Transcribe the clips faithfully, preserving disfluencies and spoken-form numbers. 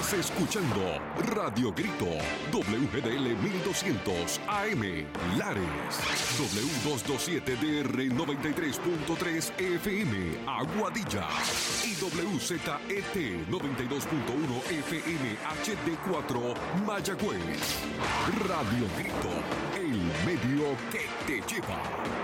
Estás escuchando Radio Grito, W G D L mil doscientos A M, Lares, W doscientos veintisiete D R noventa y tres punto tres F M, Aguadilla, y W Z E T noventa y dos punto uno F M H D cuatro, Mayagüez. Radio Grito, el medio que te lleva.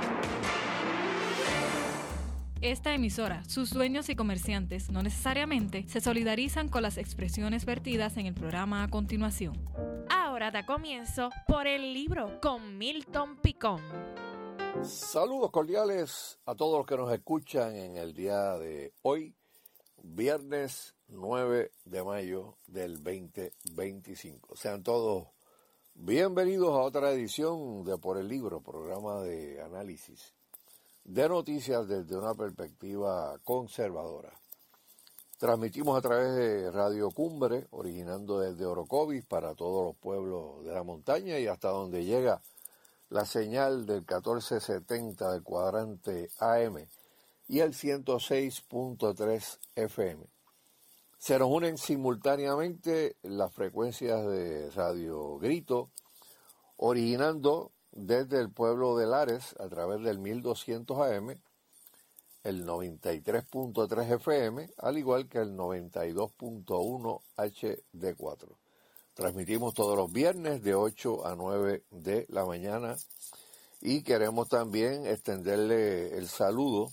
Esta emisora, sus dueños y comerciantes no necesariamente se solidarizan con las expresiones vertidas en el programa a continuación. Ahora da comienzo Por el Libro con Milton Picón. Saludos cordiales a todos los que nos escuchan en el día de hoy, viernes nueve de mayo del veinte veinticinco. Sean todos bienvenidos a otra edición de Por el Libro, programa de análisis de noticias desde una perspectiva conservadora. Transmitimos a través de Radio Cumbre, originando desde Orocovis para todos los pueblos de la montaña y hasta donde llega la señal del catorce setenta del cuadrante A M y el ciento seis punto tres F M. Se nos unen simultáneamente las frecuencias de Radio Grito, originando desde el pueblo de Lares a través del mil doscientos A M, el noventa y tres punto tres F M, al igual que el noventa y dos punto uno H D cuatro. Transmitimos todos los viernes de ocho a nueve de la mañana y queremos también extenderle el saludo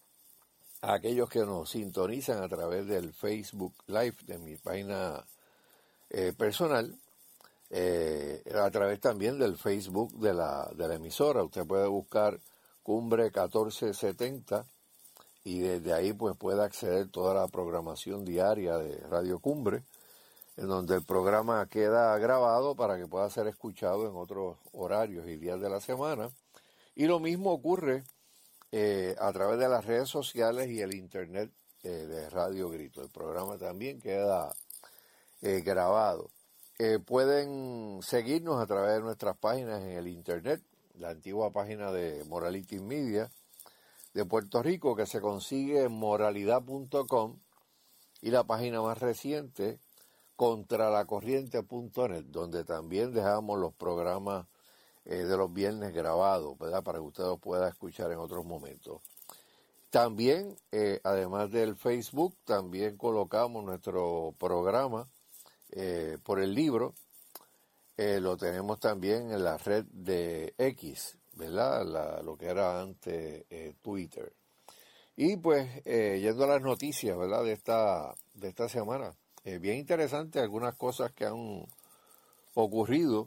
a aquellos que nos sintonizan a través del Facebook Live de mi página eh, personal, eh, a través también del Facebook de la, de la emisora. Usted puede buscar Cumbre catorce setenta y desde ahí pues puede acceder a toda la programación diaria de Radio Cumbre, en donde el programa queda grabado para que pueda ser escuchado en otros horarios y días de la semana. Y lo mismo ocurre eh, a través de las redes sociales y el internet eh, de Radio Grito. El programa también queda eh, grabado. Eh, pueden seguirnos a través de nuestras páginas en el internet, la antigua página de Morality Media de Puerto Rico, que se consigue en moralidad punto com, y la página más reciente, contralacorriente punto net, donde también dejamos los programas eh, de los viernes grabados, ¿verdad?, para que usted los pueda escuchar en otros momentos. También, eh, además del Facebook, también colocamos nuestro programa eh, por el libro. Eh, lo tenemos también en la red de X, ¿verdad?, la, lo que era antes eh, Twitter. Y pues, eh, yendo a las noticias, ¿verdad?, de esta, de esta semana. Eh, bien interesante algunas cosas que han ocurrido.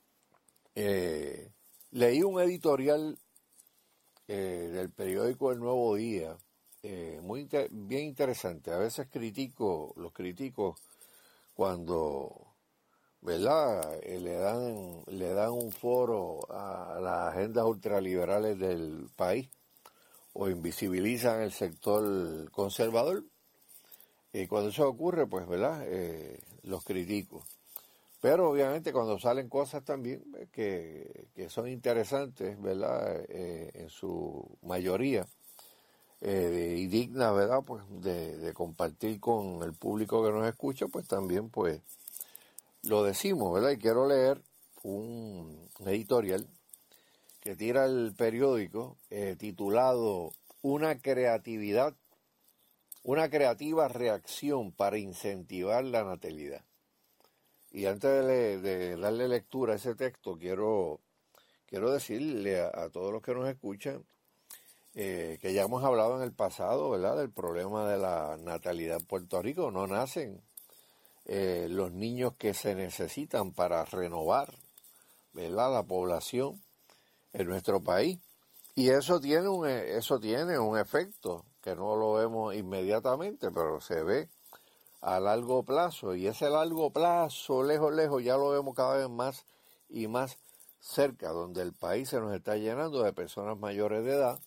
Eh, leí un editorial eh, del periódico El Nuevo Día, eh, muy inter- bien interesante. A veces critico, los critico cuando, ¿verdad?, eh, le dan, le dan un foro a las agendas ultraliberales del país o invisibilizan el sector conservador. Y cuando eso ocurre, pues, ¿verdad?, eh, los critico. Pero obviamente cuando salen cosas también eh, que, que son interesantes, ¿verdad?, eh, en su mayoría, eh, y dignas, ¿verdad?, pues, de, de compartir con el público que nos escucha, pues también, pues, lo decimos, ¿verdad? Y quiero leer un editorial que tira el periódico eh, titulado Una creatividad Una creativa reacción para incentivar la natalidad. Y antes de, de darle lectura a ese texto, quiero, quiero decirle a, a todos los que nos escuchan eh, que ya hemos hablado en el pasado, ¿verdad?, del problema de la natalidad en Puerto Rico. No nacen eh, los niños que se necesitan para renovar, ¿verdad?, la población en nuestro país. Y eso tiene un, eso tiene un efecto que no lo vemos inmediatamente, pero se ve a largo plazo. Y ese largo plazo, lejos, lejos, ya lo vemos cada vez más y más cerca, donde el país se nos está llenando de personas mayores de edad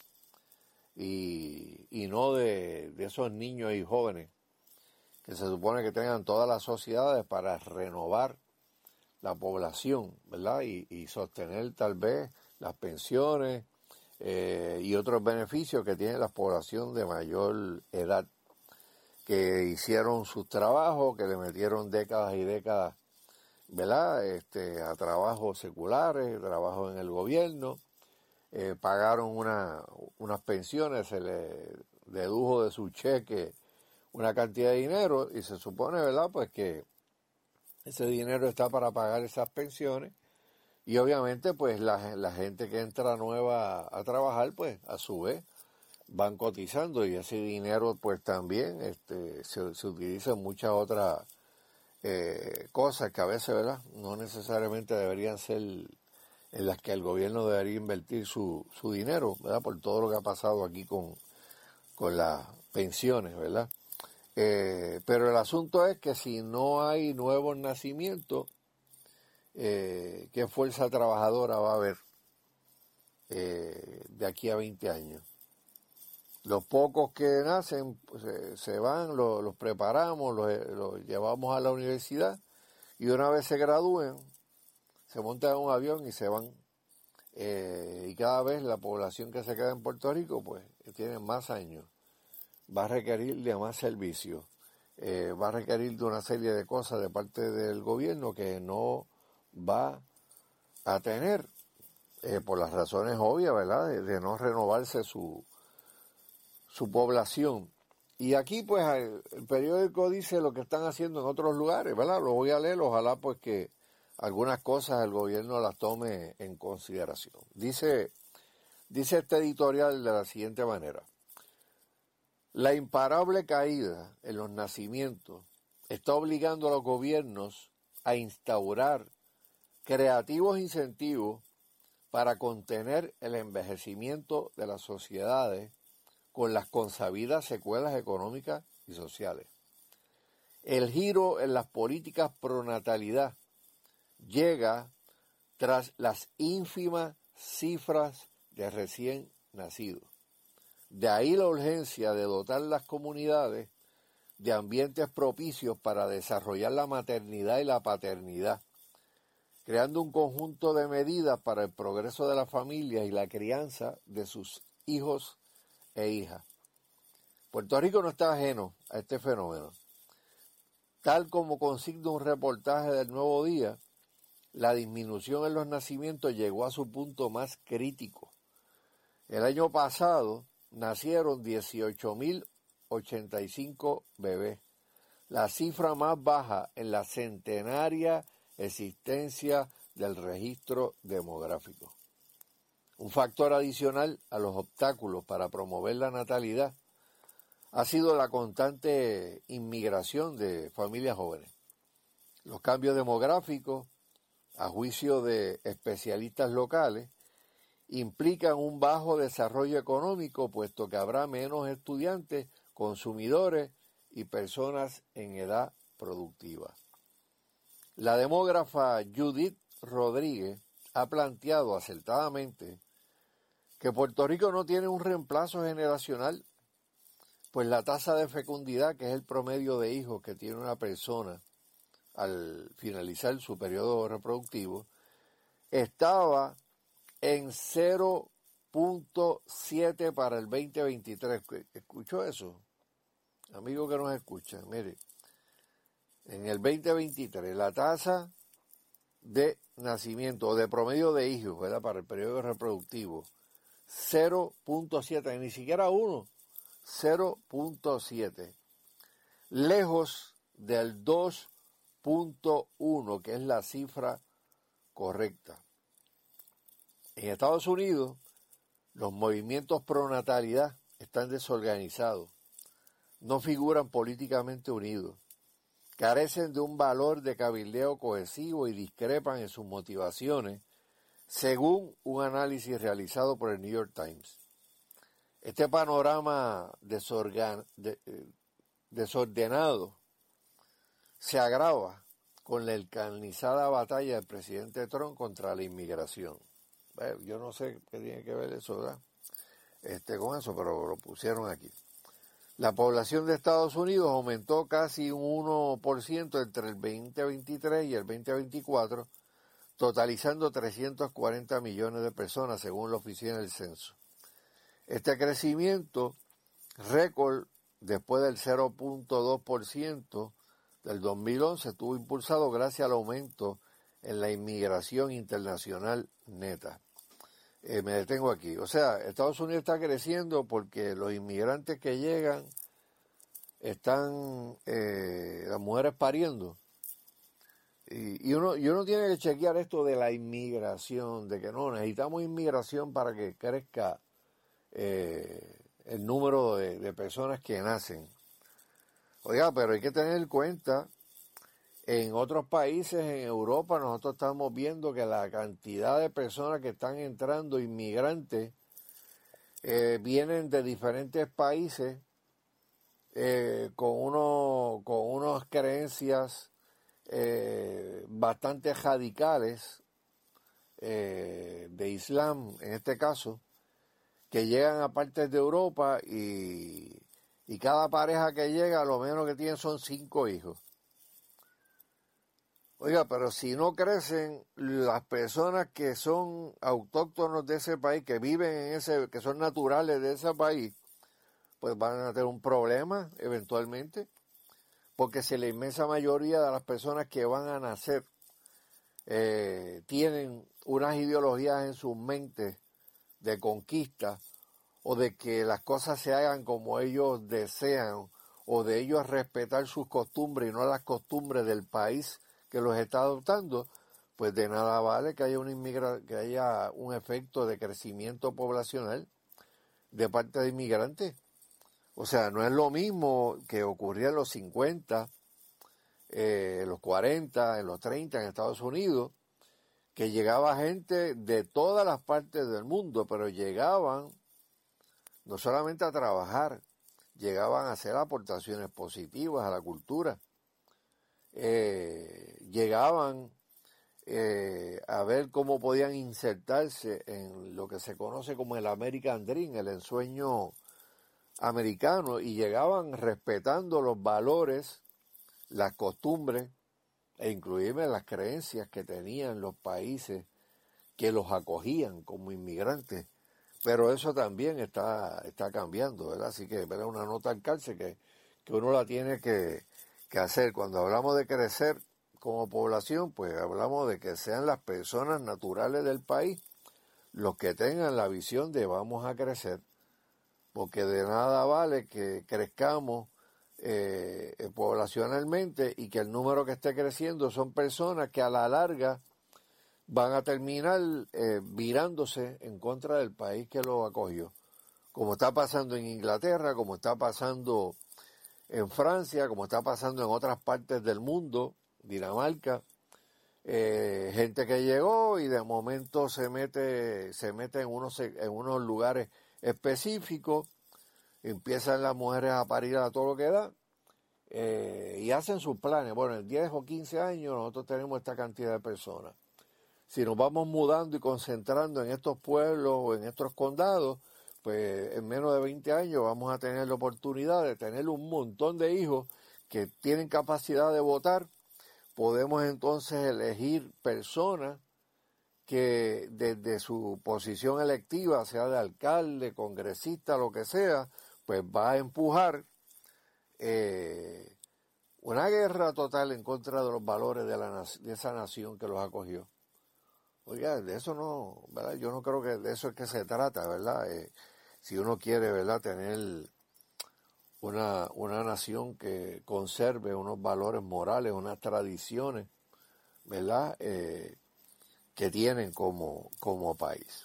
y, y no de, de esos niños y jóvenes que se supone que tengan todas las sociedades para renovar la población, ¿verdad? Y, y sostener tal vez las pensiones, Eh, y otros beneficios que tiene la población de mayor edad, que hicieron sus trabajos, que le metieron décadas y décadas, ¿verdad? Este, a trabajos seculares, trabajos en el gobierno, eh, pagaron una, unas pensiones, se le dedujo de su cheque una cantidad de dinero y se supone, ¿verdad?, pues que ese dinero está para pagar esas pensiones y obviamente pues la, la gente que entra nueva a, a trabajar, pues a su vez van cotizando y ese dinero pues también este, se, se utiliza en muchas otras eh, cosas que a veces, ¿verdad?, no necesariamente deberían ser en las que el gobierno debería invertir su, su dinero, ¿verdad?, por todo lo que ha pasado aquí con, con las pensiones, ¿verdad? Eh, pero el asunto es que si no hay nuevos nacimientos, eh, ¿qué fuerza trabajadora va a haber eh, de aquí a veinte años? Los pocos que nacen pues, se, se van, lo, los preparamos, los, los llevamos a la universidad y una vez se gradúen, se montan en un avión y se van. Eh, y cada vez la población que se queda en Puerto Rico pues tiene más años, va a requerir de más servicios, eh, va a requerir de una serie de cosas de parte del gobierno que no va a tener eh, por las razones obvias, ¿verdad?, de, de no renovarse su, su población. Y aquí pues el, el periódico dice lo que están haciendo en otros lugares, ¿verdad? Lo voy a leer, ojalá pues que algunas cosas el gobierno las tome en consideración. Dice, dice este editorial de la siguiente manera: la imparable caída en los nacimientos está obligando a los gobiernos a instaurar creativos incentivos para contener el envejecimiento de las sociedades con las consabidas secuelas económicas y sociales. El giro en las políticas pro natalidad llega tras las ínfimas cifras de recién nacidos. De ahí la urgencia de dotar las comunidades de ambientes propicios para desarrollar la maternidad y la paternidad, creando un conjunto de medidas para el progreso de la familia y la crianza de sus hijos e hijas. Puerto Rico no está ajeno a este fenómeno. Tal como consigna un reportaje del Nuevo Día, la disminución en los nacimientos llegó a su punto más crítico. El año pasado nacieron dieciocho mil ochenta y cinco bebés, la cifra más baja en la centenaria existencia del registro demográfico. Un factor adicional a los obstáculos para promover la natalidad ha sido la constante inmigración de familias jóvenes. Los cambios demográficos, a juicio de especialistas locales, implican un bajo desarrollo económico, puesto que habrá menos estudiantes, consumidores y personas en edad productiva. La demógrafa Judith Rodríguez ha planteado acertadamente que Puerto Rico no tiene un reemplazo generacional, pues la tasa de fecundidad, que es el promedio de hijos que tiene una persona al finalizar su periodo reproductivo, estaba en cero punto siete para el veinte veintitrés. ¿Escuchó eso? Amigo que nos escucha, mire, en el veinte veintitrés la tasa de nacimiento o de promedio de hijos, ¿verdad?, para el periodo reproductivo, cero punto siete, ni siquiera uno, cero punto siete, lejos del dos punto uno, que es la cifra correcta. En Estados Unidos, los movimientos pro natalidad están desorganizados, no figuran políticamente unidos, carecen de un valor de cabildeo cohesivo y discrepan en sus motivaciones, según un análisis realizado por el New York Times. Este panorama desorgan, de, eh, desordenado se agrava con la encarnizada batalla del presidente Trump contra la inmigración. Bueno, yo no sé qué tiene que ver eso, ¿verdad?, este, con eso, pero lo pusieron aquí. La población de Estados Unidos aumentó casi un uno por ciento entre el veinte veintitrés y el veinte veinticuatro, totalizando trescientos cuarenta millones de personas, según la Oficina del Censo. Este crecimiento récord después del cero punto dos por ciento del dos mil once, estuvo impulsado gracias al aumento en la inmigración internacional neta. Eh, me detengo aquí. O sea, Estados Unidos está creciendo porque los inmigrantes que llegan están, eh, las mujeres pariendo. Y, y, uno, y uno tiene que chequear esto de la inmigración, de que no, necesitamos inmigración para que crezca eh, el número de, de personas que nacen. Oiga, pero hay que tener en cuenta, en otros países, en Europa, nosotros estamos viendo que la cantidad de personas que están entrando, inmigrantes, eh, vienen de diferentes países eh, con, uno, con unas creencias eh, bastante radicales eh, de Islam, en este caso, que llegan a partes de Europa y, y cada pareja que llega, lo menos que tienen son cinco hijos. Oiga, pero si no crecen las personas que son autóctonos de ese país, que viven en ese, que son naturales de ese país, pues van a tener un problema eventualmente, porque si la inmensa mayoría de las personas que van a nacer eh, tienen unas ideologías en sus mentes de conquista, o de que las cosas se hagan como ellos desean, o de ellos respetar sus costumbres y no las costumbres del país que los está adoptando, pues de nada vale que haya una inmigra que haya un efecto de crecimiento poblacional de parte de inmigrantes. O sea, no es lo mismo que ocurría en los cincuenta, eh, en los cuarenta, en los treinta en Estados Unidos, que llegaba gente de todas las partes del mundo, pero llegaban no solamente a trabajar, llegaban a hacer aportaciones positivas a la cultura. Eh, llegaban eh, a ver cómo podían insertarse en lo que se conoce como el American Dream, el ensueño americano, y llegaban respetando los valores, las costumbres e inclusive las creencias que tenían los países que los acogían como inmigrantes. Pero eso también está, está cambiando, ¿verdad? Así que es una nota al calce que, que uno la tiene que que hacer. Cuando hablamos de crecer como población, pues hablamos de que sean las personas naturales del país los que tengan la visión de vamos a crecer, porque de nada vale que crezcamos eh, poblacionalmente y que el número que esté creciendo son personas que a la larga van a terminar eh, virándose en contra del país que lo acogió, como está pasando en Inglaterra, como está pasando en Francia, como está pasando en otras partes del mundo, Dinamarca, eh, gente que llegó y de momento se mete, se mete en unos, en unos lugares específicos, empiezan las mujeres a parir a todo lo que da, eh, y hacen sus planes. Bueno, en diez o quince años nosotros tenemos esta cantidad de personas. Si nos vamos mudando y concentrando en estos pueblos o en estos condados, pues en menos de veinte años vamos a tener la oportunidad de tener un montón de hijos que tienen capacidad de votar. Podemos entonces elegir personas que desde su posición electiva, sea de alcalde, congresista, lo que sea, pues va a empujar eh, una guerra total en contra de los valores de, la, de esa nación que los acogió. Oiga, de eso no, ¿verdad? Yo no creo que de eso es que se trata, ¿verdad? Eh, si uno quiere, ¿verdad?, tener una, una nación que conserve unos valores morales, unas tradiciones, ¿verdad?, eh, que tienen como, como país.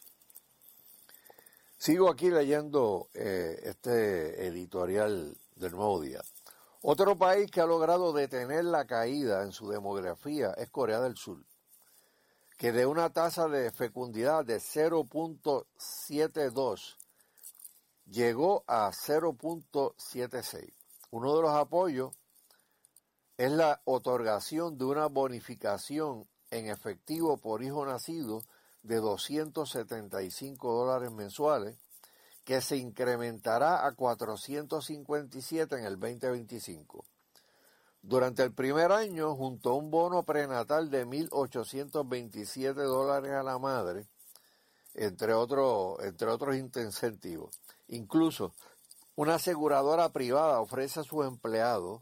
Sigo aquí leyendo eh, este editorial del Nuevo Día. Otro país que ha logrado detener la caída en su demografía es Corea del Sur, que de una tasa de fecundidad de cero punto setenta y dos llegó a cero punto setenta y seis. Uno de los apoyos es la otorgación de una bonificación en efectivo por hijo nacido de doscientos setenta y cinco dólares mensuales, que se incrementará a cuatrocientos cincuenta y siete en el veinte veinticinco. Durante el primer año, junto a un bono prenatal de mil ochocientos veintisiete dólares a la madre, entre otros, entre otros incentivos. Incluso una aseguradora privada ofrece a sus empleados,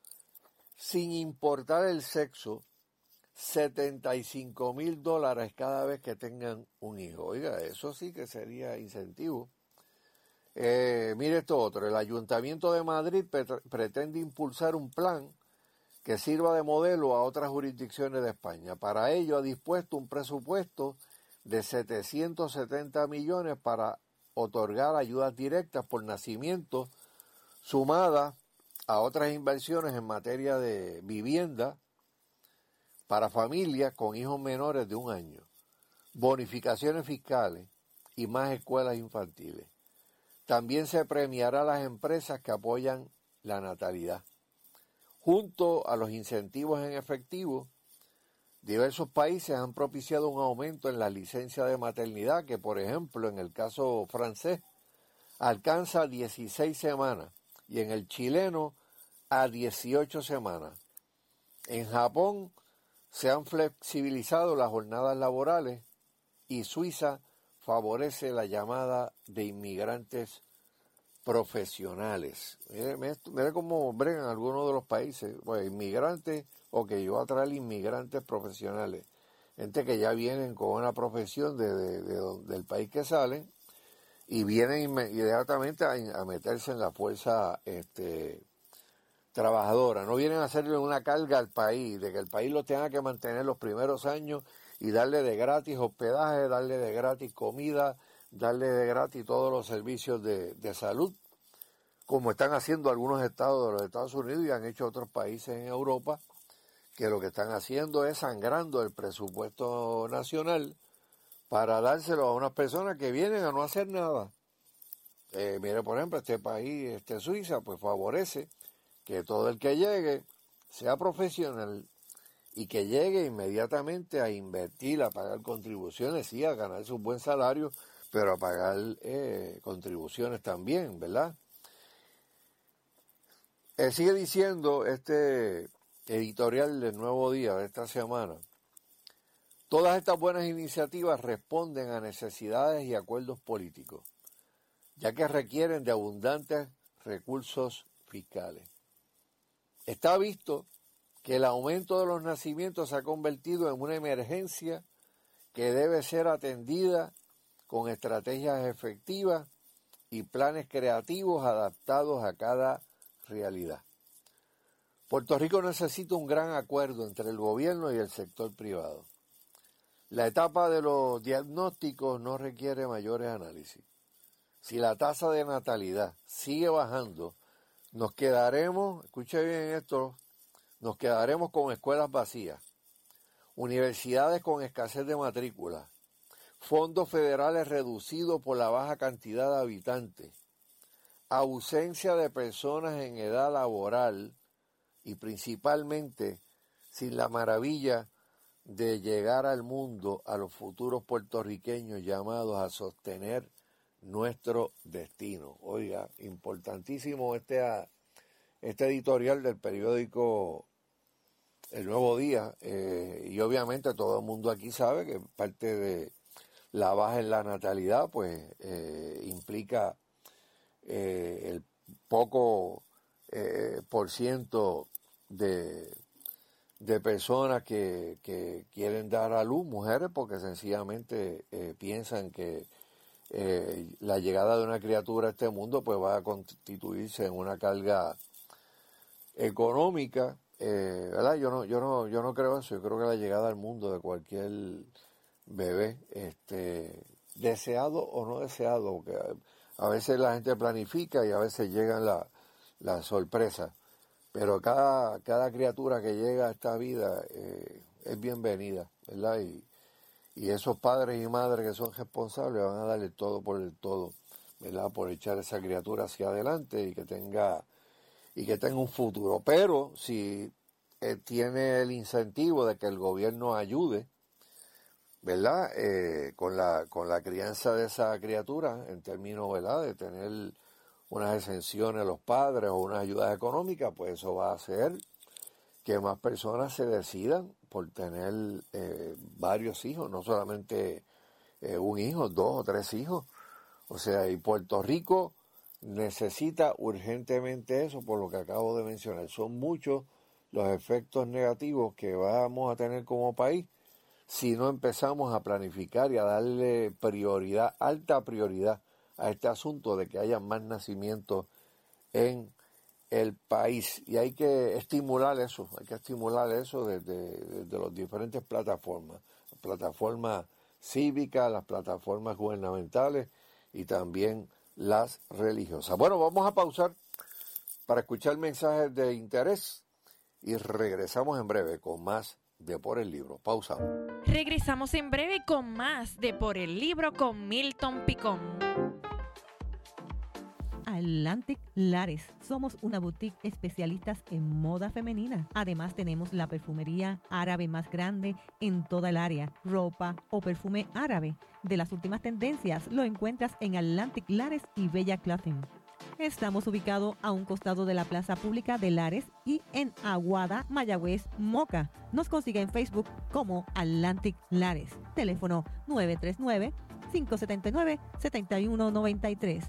sin importar el sexo, setenta y cinco mil dólares cada vez que tengan un hijo. Oiga, eso sí que sería incentivo. Eh, mire esto otro, el Ayuntamiento de Madrid pretende impulsar un plan que sirva de modelo a otras jurisdicciones de España. Para ello ha dispuesto un presupuesto de setecientos setenta millones para otorgar ayudas directas por nacimiento, sumadas a otras inversiones en materia de vivienda para familias con hijos menores de un año, bonificaciones fiscales y más escuelas infantiles. También se premiará a las empresas que apoyan la natalidad. Junto a los incentivos en efectivo, diversos países han propiciado un aumento en la licencia de maternidad que, por ejemplo, en el caso francés, alcanza dieciséis semanas y en el chileno a dieciocho semanas. En Japón se han flexibilizado las jornadas laborales y Suiza favorece la llamada de inmigrantes profesionales. Mire, mire cómo bregan algunos de los países. Pues inmigrantes, o que yo voy a traer inmigrantes profesionales. Gente que ya vienen con una profesión de, de, de, del país que salen y vienen inmediatamente a, a meterse en la fuerza este, trabajadora. No vienen a hacerle una carga al país, de que el país lo tenga que mantener los primeros años y darle de gratis hospedaje, darle de gratis comida, darle de gratis todos los servicios de, de salud, como están haciendo algunos estados de los Estados Unidos y han hecho otros países en Europa, que lo que están haciendo es sangrando el presupuesto nacional para dárselo a unas personas que vienen a no hacer nada. Eh, mire, por ejemplo, este país, este Suiza, pues favorece que todo el que llegue sea profesional y que llegue inmediatamente a invertir, a pagar contribuciones, sí, a ganarse un buen salario, pero a pagar eh, contribuciones también, ¿verdad? Eh, sigue diciendo este editorial del Nuevo Día de esta semana: todas estas buenas iniciativas responden a necesidades y acuerdos políticos, ya que requieren de abundantes recursos fiscales. Está visto que el aumento de los nacimientos se ha convertido en una emergencia que debe ser atendida con estrategias efectivas y planes creativos adaptados a cada realidad. Puerto Rico necesita un gran acuerdo entre el gobierno y el sector privado. La etapa de los diagnósticos no requiere mayores análisis. Si la tasa de natalidad sigue bajando, nos quedaremos, escuche bien esto, nos quedaremos con escuelas vacías, universidades con escasez de matrículas, fondos federales reducidos por la baja cantidad de habitantes, ausencia de personas en edad laboral y principalmente sin la maravilla de llegar al mundo a los futuros puertorriqueños llamados a sostener nuestro destino. Oiga, importantísimo este, este editorial del periódico El Nuevo Día, eh, y obviamente todo el mundo aquí sabe que parte de la baja en la natalidad pues eh, implica eh, el poco eh, por ciento de, de personas que, que quieren dar a luz, mujeres, porque sencillamente eh, piensan que eh, la llegada de una criatura a este mundo pues va a constituirse en una carga económica, eh, ¿verdad? Yo no, yo no, yo no creo eso. Yo creo que la llegada al mundo de cualquier bebé, este, deseado o no deseado, porque a veces la gente planifica y a veces llegan las la sorpresas, pero cada, cada criatura que llega a esta vida eh, es bienvenida, ¿verdad? Y, y esos padres y madres que son responsables van a darle todo por el todo, ¿verdad? Por echar esa criatura hacia adelante y que tenga y que tenga un futuro. Pero si eh, tiene el incentivo de que el gobierno ayude, ¿verdad? Eh, con la con la crianza de esa criatura, en términos, ¿verdad?, de tener unas exenciones a los padres o unas ayudas económicas, pues eso va a hacer que más personas se decidan por tener eh, varios hijos, no solamente eh, un hijo, dos o tres hijos. O sea, y Puerto Rico necesita urgentemente eso por lo que acabo de mencionar. Son muchos los efectos negativos que vamos a tener como país si no empezamos a planificar y a darle prioridad, alta prioridad a este asunto de que haya más nacimientos en el país. Y hay que estimular eso, hay que estimular eso desde, desde las diferentes plataformas, las plataformas cívicas, las plataformas gubernamentales y también las religiosas. Bueno, vamos a pausar para escuchar mensajes de interés y regresamos en breve con más de Por el Libro. Pausamos. Regresamos en breve con más de Por el Libro con Milton Picón. Atlantic Lares. Somos una boutique especialistas en moda femenina. Además tenemos la perfumería árabe más grande en toda el área. Ropa o perfume árabe de las últimas tendencias lo encuentras en Atlantic Lares y Bella Clothing. Estamos ubicados a un costado de la Plaza Pública de Lares y en Aguada, Mayagüez, Moca. Nos consigue en Facebook como Atlantic Lares. Teléfono nueve tres nueve, cinco siete nueve, siete uno nueve tres.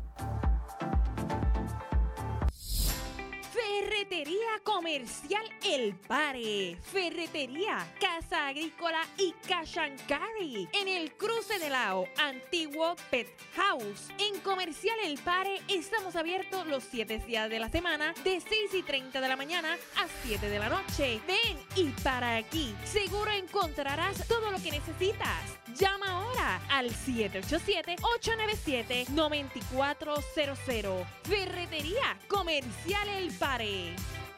Ferretería Comercial El Pare. Ferretería, Casa Agrícola y Cash and Carry. En el cruce de Lao, antiguo Pet House. En Comercial El Pare estamos abiertos los siete días de la semana de seis y treinta de la mañana a siete de la noche. Ven y para aquí. Seguro encontrarás todo lo que necesitas. Llama ahora al siete ocho siete, ocho nueve siete, nueve cuatro cero cero. Ferretería Comercial El Pare.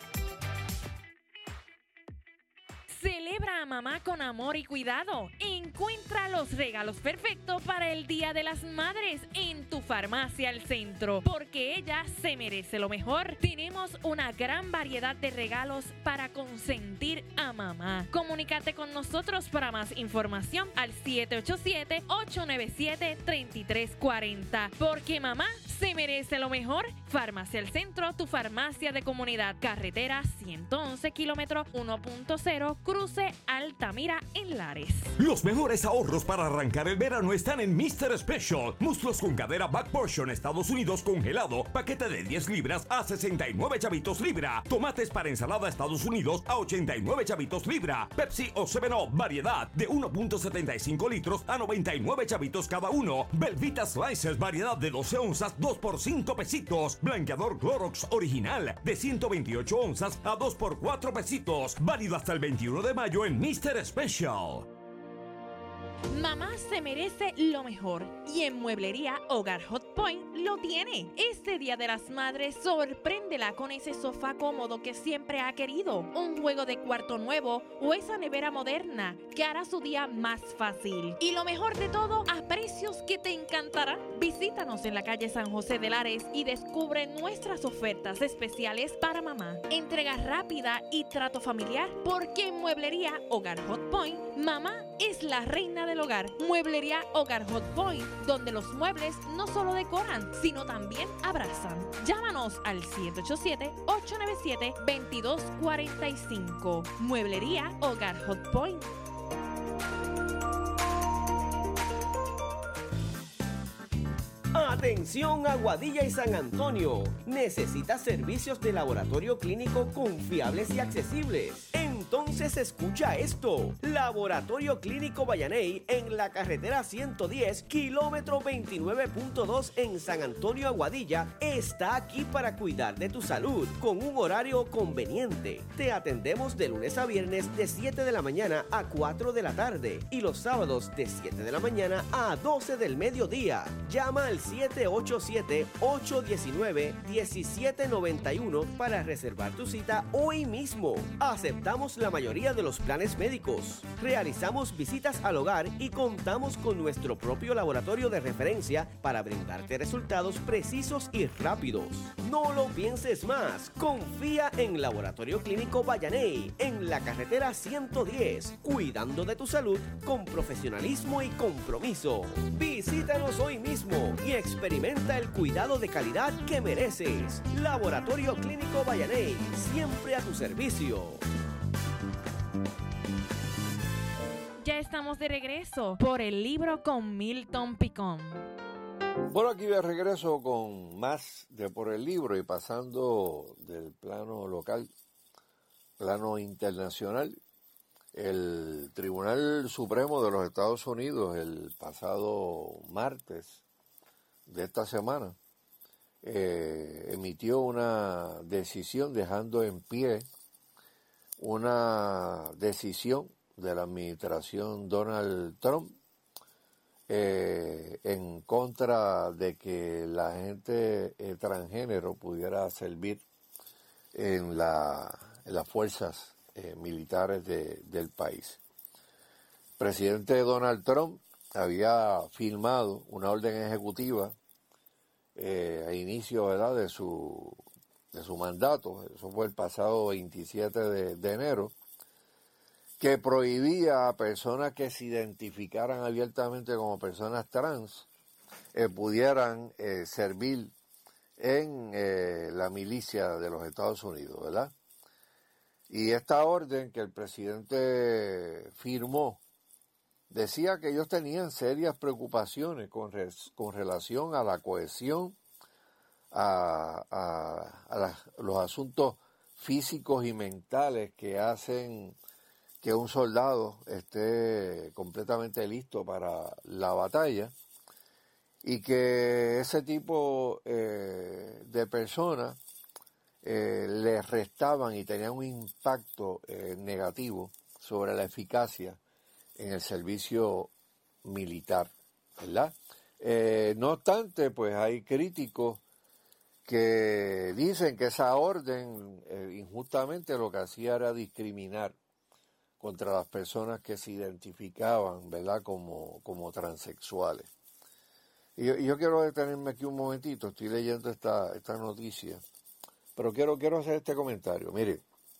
Celebra a mamá con amor y cuidado. Encuentra los regalos perfectos para el Día de las Madres en tu farmacia El Centro, porque ella se merece lo mejor. Tenemos una gran variedad de regalos para consentir a mamá. Comunícate con nosotros para más información al siete ocho siete, ocho nueve siete, tres tres cuatro cero, porque mamá se merece lo mejor. Farmacia El Centro, tu farmacia de comunidad. Carretera ciento once, kilómetro uno punto cero, cruce Altamira en Lares. Los mejores ahorros para arrancar el verano están en mister Special. Muslos con cadera back portion Estados Unidos congelado, paquete de diez libras a sesenta y nueve chavitos libra. Tomates para ensalada Estados Unidos a ochenta y nueve chavitos libra. Pepsi o seven up variedad de uno punto setenta y cinco litros a noventa y nueve chavitos cada uno. Belvita Slices variedad de doce onzas, dos por cinco pesitos. Blanqueador Clorox original de ciento veintiocho onzas a dos por cuatro pesitos. Válido hasta el veintiuno de mayo en mister Special. Mamá se merece lo mejor y en Mueblería Hogar Hot Point lo tiene. Este Día de las Madres, sorpréndela con ese sofá cómodo que siempre ha querido, un juego de cuarto nuevo o esa nevera moderna que hará su día más fácil. Y lo mejor de todo, a precios que te encantarán. Visítanos en la calle San José de Lares y descubre nuestras ofertas especiales para mamá. Entrega rápida y trato familiar, porque en Mueblería Hogar Hot Point, mamá es la reina del hogar. Mueblería Hogar Hot Point, donde los muebles no solo decoran, sino también abrazan. Llámanos al siete ocho siete, ocho nueve siete, dos dos cuatro cinco. Mueblería Hogar Hot Point. Atención Aguadilla y San Antonio. ¿Necesitas servicios de laboratorio clínico confiables y accesibles? Entonces escucha esto. Laboratorio Clínico Vallaney en la carretera ciento diez, kilómetro veintinueve punto dos en San Antonio, Aguadilla, está aquí para cuidar de tu salud con un horario conveniente. Te atendemos de lunes a viernes de siete de la mañana a cuatro de la tarde y los sábados de siete de la mañana a doce del mediodía. Llama al siete ocho siete, ocho uno nueve, uno siete nueve uno para reservar tu cita hoy mismo. Aceptamos la mayoría de los planes médicos. Realizamos visitas al hogar y contamos con nuestro propio laboratorio de referencia para brindarte resultados precisos y rápidos. No lo pienses más. Confía en Laboratorio Clínico Vallaney en la carretera ciento diez, cuidando de tu salud con profesionalismo y compromiso. Visítanos hoy mismo y experimenta el cuidado de calidad que mereces. Laboratorio Clínico Vallaney, siempre a tu servicio. Ya estamos de regreso por el libro con Milton Picón. Bueno, aquí de regreso con más de Por el Libro y pasando del plano local, plano internacional. El Tribunal Supremo de los Estados Unidos el pasado martes de esta semana eh, emitió una decisión dejando en pie una decisión de la administración Donald Trump Eh, en contra de que la gente eh, transgénero pudiera servir en, la, en las fuerzas eh, militares de, del país. El presidente Donald Trump había firmado una orden ejecutiva eh, a inicio, ¿verdad?, de su, de su mandato, eso fue el pasado veintisiete de, de enero, que prohibía a personas que se identificaran abiertamente como personas trans eh, pudieran eh, servir en eh, la milicia de los Estados Unidos, ¿verdad? Y esta orden que el presidente firmó decía que ellos tenían serias preocupaciones con, res, con relación a la cohesión, a, a, a las, los asuntos físicos y mentales que hacen que un soldado esté completamente listo para la batalla y que ese tipo eh, de personas eh, les restaban y tenían un impacto eh, negativo sobre la eficacia en el servicio militar, ¿verdad? Eh, no obstante, pues hay críticos que dicen que esa orden eh, injustamente lo que hacía era discriminar contra las personas que se identificaban, ¿verdad?, como, como transexuales. Y yo, yo quiero detenerme aquí un momentito, estoy leyendo esta, esta noticia, pero quiero, quiero hacer este comentario. Mire,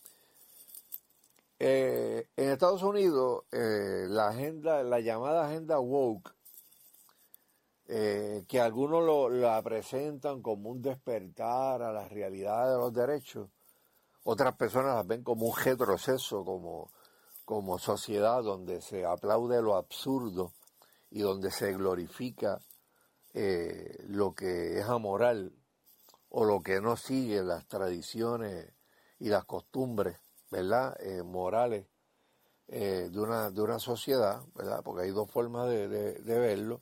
eh, en Estados Unidos, eh, la agenda, la llamada agenda woke, eh, que algunos lo, la presentan como un despertar a la realidad de los derechos, otras personas las ven como un retroceso, como como sociedad donde se aplaude lo absurdo y donde se glorifica eh, lo que es amoral o lo que no sigue las tradiciones y las costumbres, ¿verdad?, eh, morales eh, de, una, de una sociedad, ¿verdad?, porque hay dos formas de, de, de verlo.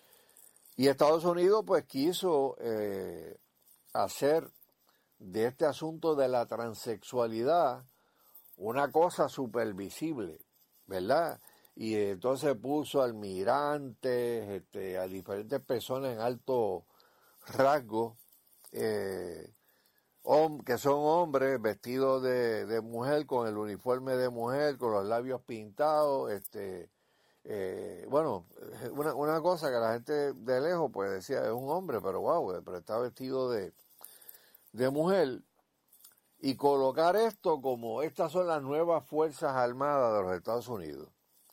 Y Estados Unidos pues quiso eh, hacer de este asunto de la transexualidad una cosa supervisible, ¿verdad? Y entonces puso almirantes, este, a diferentes personas en alto rasgo, eh, que son hombres vestidos de, de mujer, con el uniforme de mujer, con los labios pintados, este, eh, bueno, una, una cosa que la gente de lejos pues decía, es un hombre, pero wow, pero está vestido de, de mujer. Y colocar esto como estas son las nuevas Fuerzas Armadas de los Estados Unidos.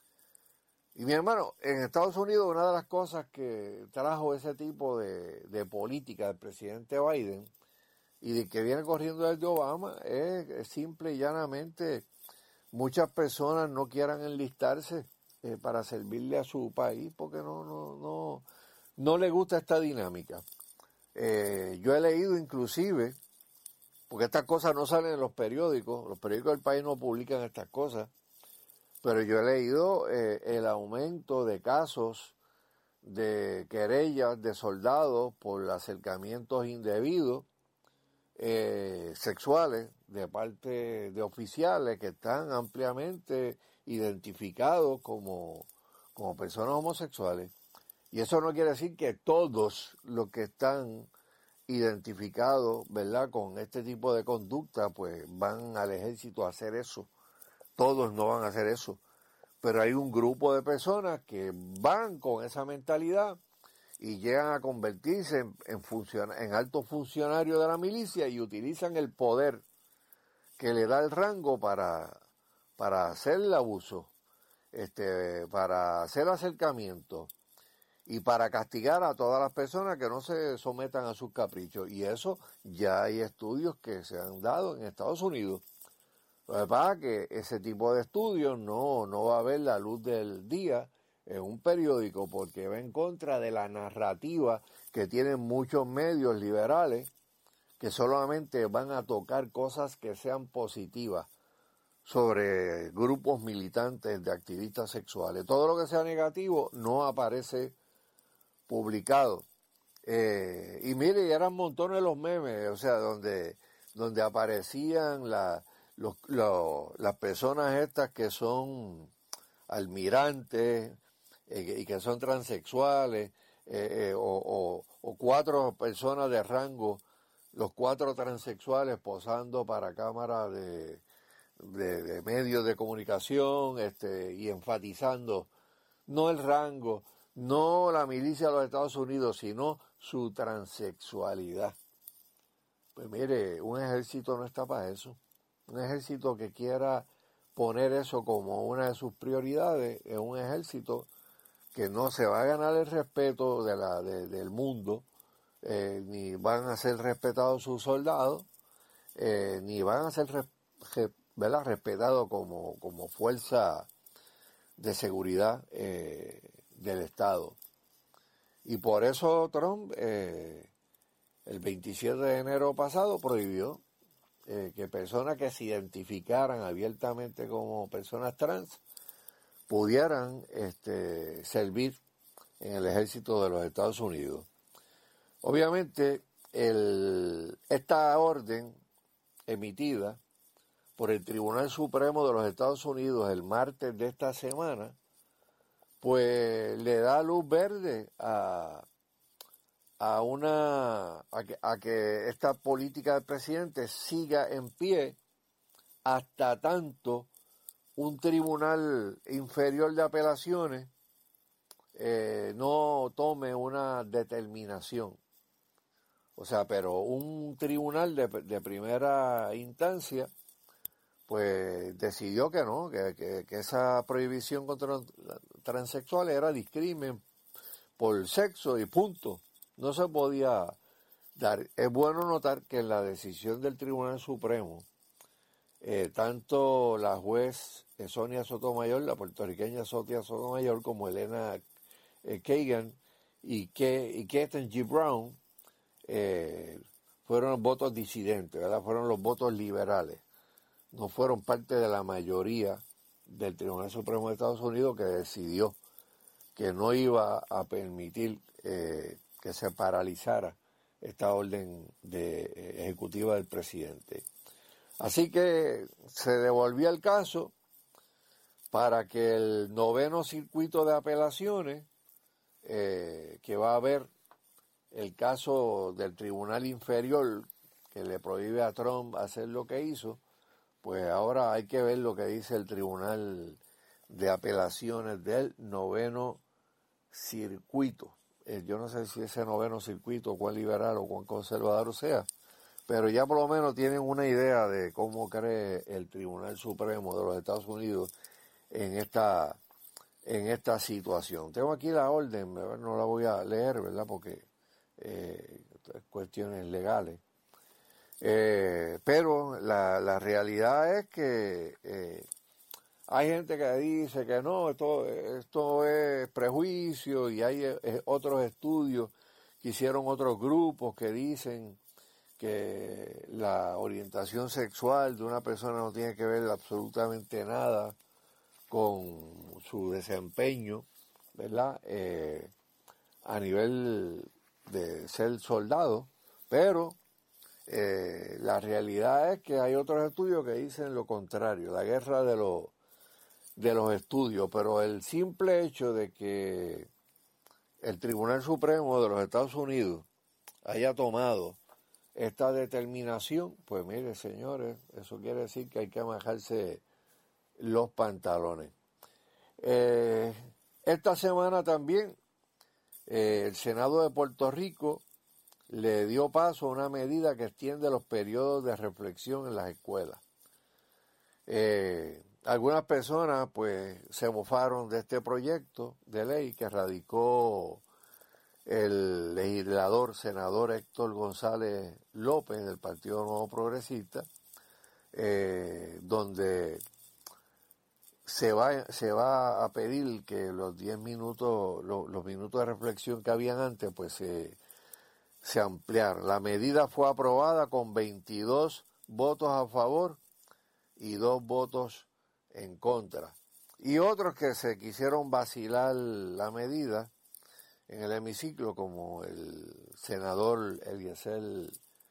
Y mi hermano, en Estados Unidos una de las cosas que trajo ese tipo de, de política del presidente Biden y de que viene corriendo desde Obama es, es simple y llanamente muchas personas no quieran enlistarse eh, para servirle a su país porque no, no, no, no le gusta esta dinámica. Eh, yo he leído inclusive, porque estas cosas no salen en los periódicos, los periódicos del país no publican estas cosas, pero yo he leído eh, el aumento de casos de querellas de soldados por acercamientos indebidos eh, sexuales de parte de oficiales que están ampliamente identificados como, como personas homosexuales. Y eso no quiere decir que todos los que están identificados, ¿verdad?, con este tipo de conducta, pues van al ejército a hacer eso. Todos no van a hacer eso. Pero hay un grupo de personas que van con esa mentalidad y llegan a convertirse en, en, funcion- en altos funcionarios de la milicia y utilizan el poder que le da el rango para, para hacer el abuso, este, para hacer acercamiento y para castigar a todas las personas que no se sometan a sus caprichos. Y eso ya hay estudios que se han dado en Estados Unidos. Lo que pasa es que ese tipo de estudios no, no va a ver la luz del día en un periódico porque va en contra de la narrativa que tienen muchos medios liberales que solamente van a tocar cosas que sean positivas sobre grupos militantes de activistas sexuales. Todo lo que sea negativo no aparece publicado. Eh, y mire, eran montones los memes, o sea, donde, donde aparecían la, los, los, las personas estas que son almirantes eh, y que son transexuales, eh, eh, o, o, o cuatro personas de rango, los cuatro transexuales posando para cámaras de, de, de medios de comunicación, este, y enfatizando no el rango, no la milicia de los Estados Unidos, sino su transexualidad. Pues mire, un ejército no está para eso. Un ejército que quiera poner eso como una de sus prioridades es un ejército que no se va a ganar el respeto de la, de, del mundo, eh, ni van a ser respetados sus soldados, eh, ni van a ser re, re, ¿verdad? respetados como, como fuerza de seguridad eh, del Estado. Y por eso Trump, eh, el veintisiete de enero pasado, prohibió eh, que personas que se identificaran abiertamente como personas trans pudieran este, servir en el ejército de los Estados Unidos. Obviamente, el, esta orden emitida por el Tribunal Supremo de los Estados Unidos el martes de esta semana, pues le da luz verde a, a una a que, a que esta política del presidente siga en pie hasta tanto un tribunal inferior de apelaciones eh, no tome una determinación. O sea, pero un tribunal de, de primera instancia pues decidió que no, que, que, que esa prohibición contra los transexuales era discrimen por sexo y punto. No se podía dar. Es bueno notar que en la decisión del Tribunal Supremo, eh, tanto la juez Sonia Sotomayor, la puertorriqueña Sonia Sotomayor, como Elena eh, Kagan y, Ke, y Ketanji Brown, eh, fueron los votos disidentes, ¿verdad? Fueron los votos liberales. No fueron parte de la mayoría del Tribunal Supremo de Estados Unidos que decidió que no iba a permitir eh, que se paralizara esta orden de, eh, ejecutiva del presidente. Así que se devolvió el caso para que el noveno circuito de apelaciones, eh, que va a ver el caso del Tribunal Inferior que le prohíbe a Trump hacer lo que hizo, pues ahora hay que ver lo que dice el Tribunal de Apelaciones del noveno circuito. Eh, yo no sé si ese noveno circuito, cuán liberal o cuán conservador sea, pero ya por lo menos tienen una idea de cómo cree el Tribunal Supremo de los Estados Unidos en esta, en esta situación. Tengo aquí la orden, no la voy a leer, ¿verdad? Porque eh, cuestiones legales. Eh, pero la, la realidad es que eh, hay gente que dice que no, esto, esto es prejuicio, y hay eh, otros estudios que hicieron otros grupos que dicen que la orientación sexual de una persona no tiene que ver absolutamente nada con su desempeño, ¿verdad? Eh, a nivel de ser soldado, pero Eh, la realidad es que hay otros estudios que dicen lo contrario, la guerra de, lo, de los estudios, pero el simple hecho de que el Tribunal Supremo de los Estados Unidos haya tomado esta determinación, pues mire, señores, eso quiere decir que hay que bajarse los pantalones. Eh, esta semana también eh, el Senado de Puerto Rico le dio paso a una medida que extiende los periodos de reflexión en las escuelas. Eh, algunas personas pues se mofaron de este proyecto de ley que radicó el legislador senador Héctor González López del Partido Nuevo Progresista, eh, donde se va, se va a pedir que los diez minutos, lo, los minutos de reflexión que habían antes, pues se, se ampliaran. La medida fue aprobada con veintidós votos a favor y dos votos en contra. Y otros que se quisieron vacilar la medida en el hemiciclo, como el senador Eliezer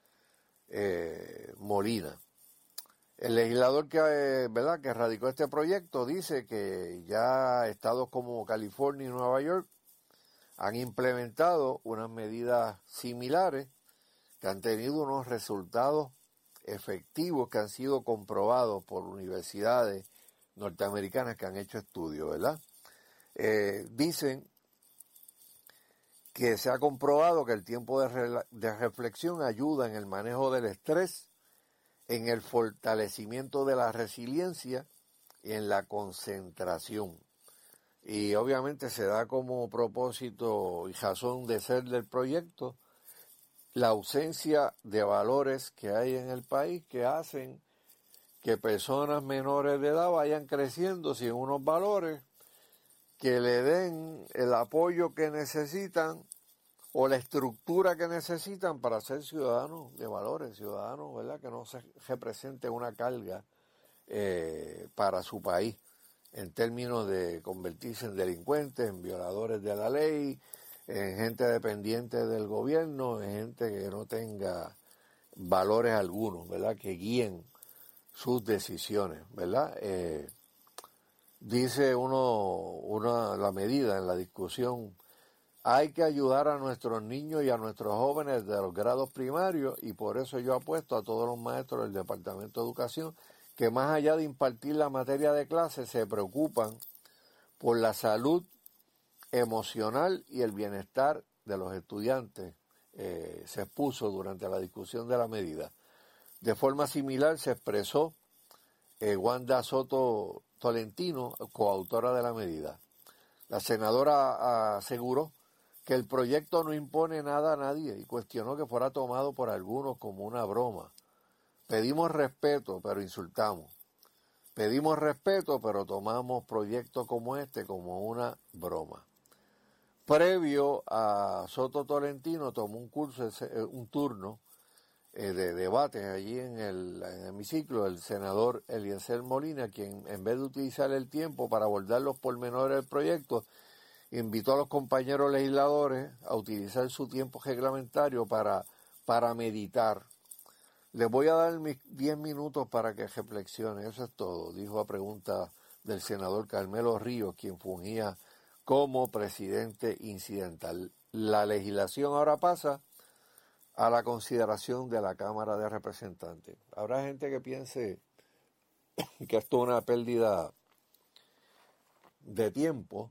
eh, Molina. El legislador que, eh, ¿verdad? que radicó este proyecto dice que ya estados como California y Nueva York han implementado unas medidas similares que han tenido unos resultados efectivos que han sido comprobados por universidades norteamericanas que han hecho estudios, ¿verdad? Eh, dicen que se ha comprobado que el tiempo de, re- de reflexión ayuda en el manejo del estrés, en el fortalecimiento de la resiliencia y en la concentración. Y obviamente se da como propósito y razón de ser del proyecto la ausencia de valores que hay en el país que hacen que personas menores de edad vayan creciendo sin unos valores que le den el apoyo que necesitan o la estructura que necesitan para ser ciudadanos de valores, ciudadanos, ¿verdad? Que no se represente una carga eh, para su país en términos de convertirse en delincuentes, en violadores de la ley, en gente dependiente del gobierno, en gente que no tenga valores algunos, ¿verdad? Que guíen sus decisiones, ¿verdad? Eh, dice uno, una, la medida en la discusión: hay que ayudar a nuestros niños y a nuestros jóvenes de los grados primarios, y por eso yo apuesto a todos los maestros del Departamento de Educación que más allá de impartir la materia de clase se preocupan por la salud emocional y el bienestar de los estudiantes. Eh, se expuso durante la discusión de la medida. De forma similar se expresó eh, Wanda Soto Tolentino, coautora de la medida. La senadora aseguró que el proyecto no impone nada a nadie y cuestionó que fuera tomado por algunos como una broma. Pedimos respeto, pero insultamos. Pedimos respeto, pero tomamos proyectos como este como una broma. Previo a Soto Tolentino tomó un curso, un turno eh, de debates allí en el, en el hemiciclo el senador Eliezer Molina, quien en vez de utilizar el tiempo para abordar los pormenores del proyecto, invitó a los compañeros legisladores a utilizar su tiempo reglamentario para, para meditar. Les voy a dar mis diez minutos para que reflexionen, eso es todo, dijo a pregunta del senador Carmelo Ríos, quien fungía como presidente incidental. La legislación ahora pasa a la consideración de la Cámara de Representantes. Habrá gente que piense que esto es una pérdida de tiempo,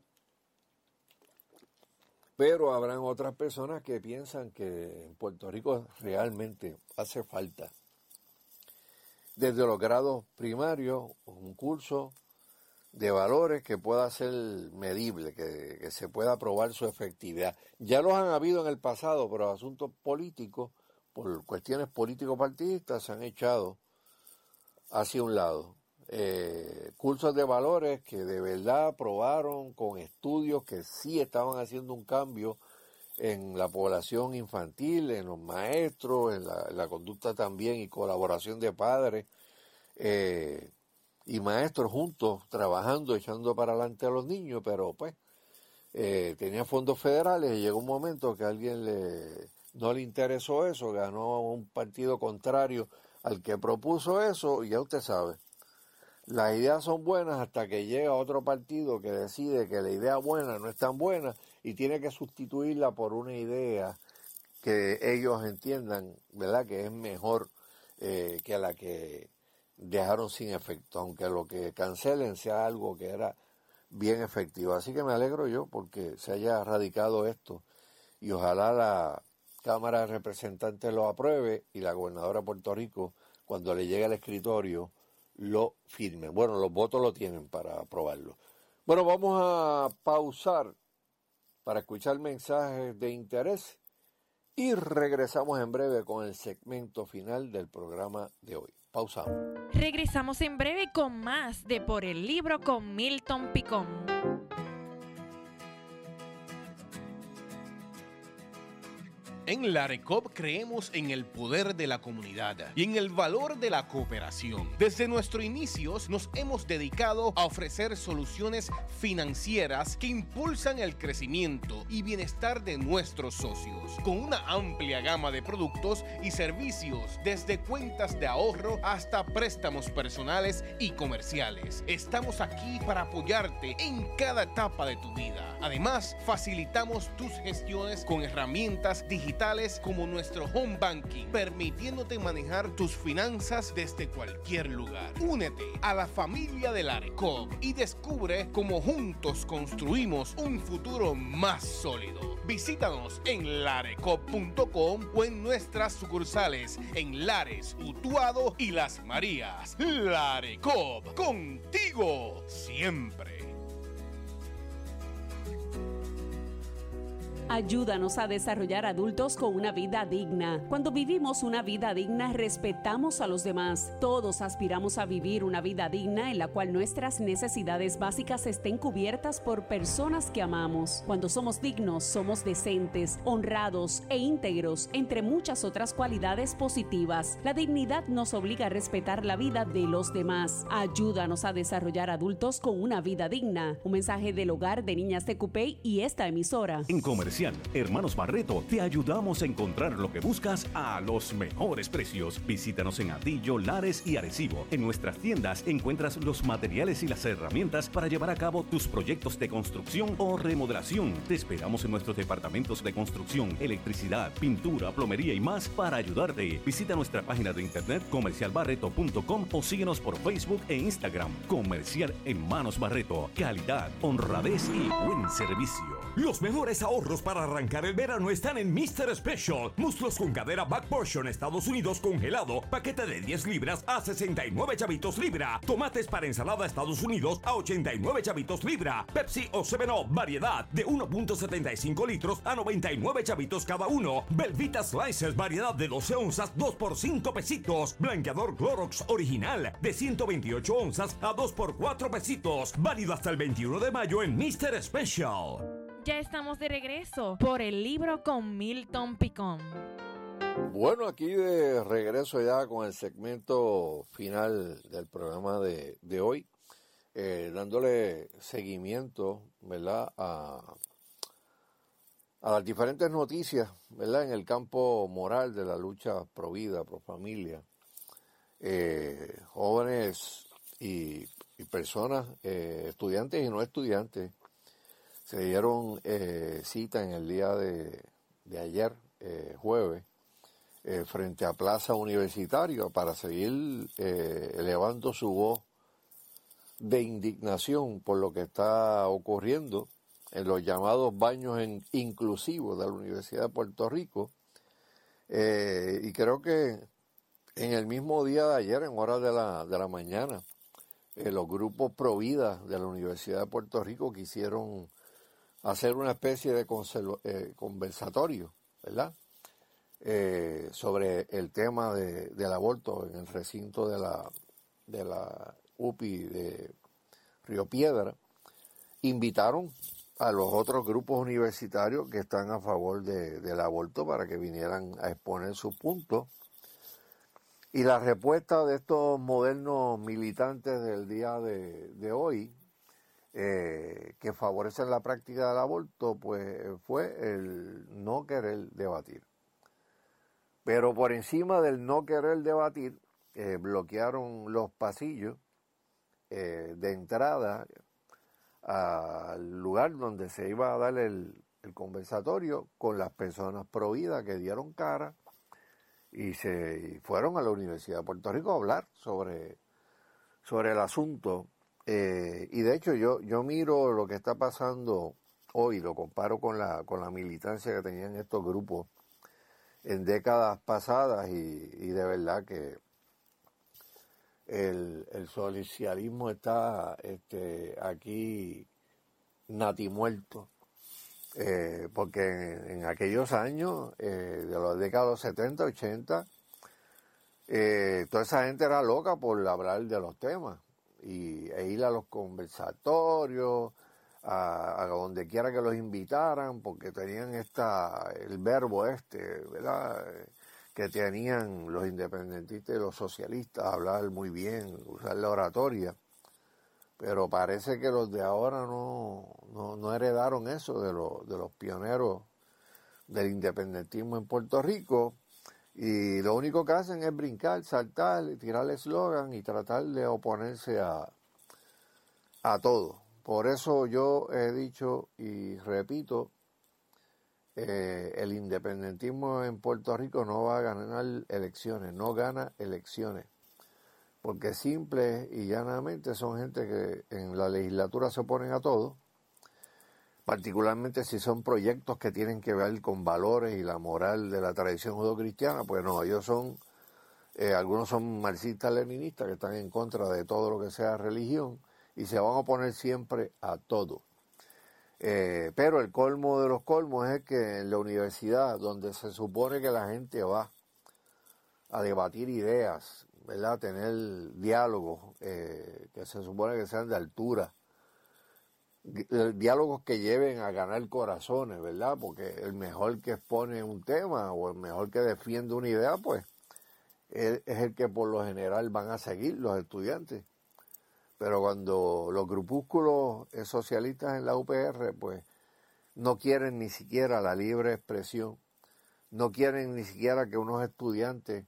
pero habrán otras personas que piensan que en Puerto Rico realmente hace falta, desde los grados primarios, un curso de valores que pueda ser medible, que, que se pueda probar su efectividad. Ya los han habido en el pasado, pero asuntos políticos, por cuestiones político-partidistas, se han echado hacia un lado. Eh, cursos de valores que de verdad probaron con estudios que sí estaban haciendo un cambio en la población infantil, en los maestros, en la, en la conducta también y colaboración de padres eh, y maestros juntos trabajando, echando para adelante a los niños, pero pues eh, tenía fondos federales y llegó un momento que a alguien le, no le interesó eso, ganó un partido contrario al que propuso eso y ya usted sabe. Las ideas son buenas hasta que llega otro partido que decide que la idea buena no es tan buena y tiene que sustituirla por una idea que ellos entiendan, ¿verdad?, que es mejor eh, que la que dejaron sin efecto, aunque lo que cancelen sea algo que era bien efectivo. Así que me alegro yo porque se haya radicado esto y ojalá la Cámara de Representantes lo apruebe y la gobernadora de Puerto Rico, cuando le llegue al escritorio, lo firmen. Bueno, los votos lo tienen para aprobarlo. Bueno, vamos a pausar para escuchar mensajes de interés Y regresamos en breve con el segmento final del programa de hoy. Pausamos. Regresamos en breve con más de Por el Libro con Milton Picón. En la ARECOP creemos en el poder de la comunidad y en el valor de la cooperación. Desde nuestros inicios nos hemos dedicado a ofrecer soluciones financieras que impulsan el crecimiento y bienestar de nuestros socios, con una amplia gama de productos y servicios, desde cuentas de ahorro hasta préstamos personales y comerciales. Estamos aquí para apoyarte en cada etapa de tu vida. Además, facilitamos tus gestiones con herramientas digitales como nuestro Home Banking, permitiéndote manejar tus finanzas desde cualquier lugar. Únete a la familia de la ARECOP y descubre cómo juntos construimos un futuro más sólido. Visítanos en larecop punto com o en nuestras sucursales en Lares, Utuado y Las Marías. La ARECOP, contigo siempre. Ayúdanos a desarrollar adultos con una vida digna. Cuando vivimos una vida digna, respetamos a los demás. Todos aspiramos a vivir una vida digna en la cual nuestras necesidades básicas estén cubiertas por personas que amamos. Cuando somos dignos, somos decentes, honrados e íntegros, entre muchas otras cualidades positivas. La dignidad nos obliga a respetar la vida de los demás. Ayúdanos a desarrollar adultos con una vida digna. Un mensaje del Hogar de Niñas de Cupey y esta emisora. En Comercial Hermanos Barreto, te ayudamos a encontrar lo que buscas a los mejores precios. Visítanos en Atillo, Lares y Arecibo. En nuestras tiendas encuentras los materiales y las herramientas para llevar a cabo tus proyectos de construcción o remodelación. Te esperamos en nuestros departamentos de construcción, electricidad, pintura, plomería y más para ayudarte. Visita nuestra página de internet comercial barreto punto com o síguenos por Facebook e Instagram. Comercial Hermanos Barreto. Calidad, honradez y buen servicio. Los mejores ahorros para arrancar el verano están en mister Special. Muslos con cadera Back Portion Estados Unidos congelado. Paquete de diez libras a sesenta y nueve chavitos libra. Tomates para ensalada Estados Unidos a ochenta y nueve chavitos libra. Pepsi o seven up variedad de uno punto setenta y cinco litros a noventa y nueve chavitos cada uno. Belvita Slices variedad de doce onzas dos por cinco pesitos. Blanqueador Clorox original de ciento veintiocho onzas a dos por cuatro pesitos. Válido hasta el veintiuno de mayo en mister Special. Ya estamos de regreso por el libro con Milton Picón. Bueno, aquí de regreso ya con el segmento final del programa de, de hoy, eh, dándole seguimiento, ¿verdad?, a, a las diferentes noticias, ¿verdad?, en el campo moral de la lucha pro vida, pro familia. Eh, jóvenes y, y personas, eh, estudiantes y no estudiantes, se dieron eh, cita en el día de, de ayer, eh, jueves, eh, frente a Plaza Universitaria para seguir eh, elevando su voz de indignación por lo que está ocurriendo en los llamados baños en, inclusivos de la Universidad de Puerto Rico. Eh, y creo que en el mismo día de ayer, en horas de la, de la mañana, eh, los grupos pro vida de la Universidad de Puerto Rico quisieron hacer una especie de conserva, eh, conversatorio, ¿verdad?, eh, sobre el tema de, del aborto en el recinto de la, de la U P I de Río Piedra. Invitaron a los otros grupos universitarios que están a favor de, del aborto para que vinieran a exponer sus puntos. Y la respuesta de estos modernos militantes del día de, de hoy, Eh, que favorecen la práctica del aborto, pues fue el no querer debatir. Pero por encima del no querer debatir, eh, bloquearon los pasillos eh, de entrada al lugar donde se iba a dar el, el conversatorio con las personas pro vida que dieron cara y se y fueron a la Universidad de Puerto Rico a hablar sobre, sobre el asunto. Eh, y de hecho yo, yo miro lo que está pasando hoy, lo comparo con la, con la militancia que tenían estos grupos en décadas pasadas y, y de verdad que el, el socialismo está este, aquí natimuerto. Eh, porque en, en aquellos años, eh, de las décadas de los setenta, ochenta, eh, toda esa gente era loca por hablar de los temas y, e ir a los conversatorios, a, a donde quiera que los invitaran, porque tenían esta el verbo este, ¿verdad?, que tenían los independentistas y los socialistas, hablar muy bien, usar la oratoria. Pero parece que los de ahora no, no, no heredaron eso de, lo, de los pioneros del independentismo en Puerto Rico, y lo único que hacen es brincar, saltar, tirar el eslogan y tratar de oponerse a, a todo. Por eso yo he dicho y repito, eh, el independentismo en Puerto Rico no va a ganar elecciones, no gana elecciones. Porque simple y llanamente son gente que en la legislatura se oponen a todo, particularmente si son proyectos que tienen que ver con valores y la moral de la tradición judeocristiana. Pues no, ellos son, eh, algunos son marxistas-leninistas que están en contra de todo lo que sea religión y se van a oponer siempre a todo. Eh, pero el colmo de los colmos es que en la universidad, donde se supone que la gente va a debatir ideas, ¿verdad?, tener diálogos eh, que se supone que sean de altura, diálogos que lleven a ganar corazones, ¿verdad?, porque el mejor que expone un tema o el mejor que defiende una idea, pues es el que por lo general van a seguir los estudiantes. Pero cuando los grupúsculos socialistas en la U P R, pues no quieren ni siquiera la libre expresión, no quieren ni siquiera que unos estudiantes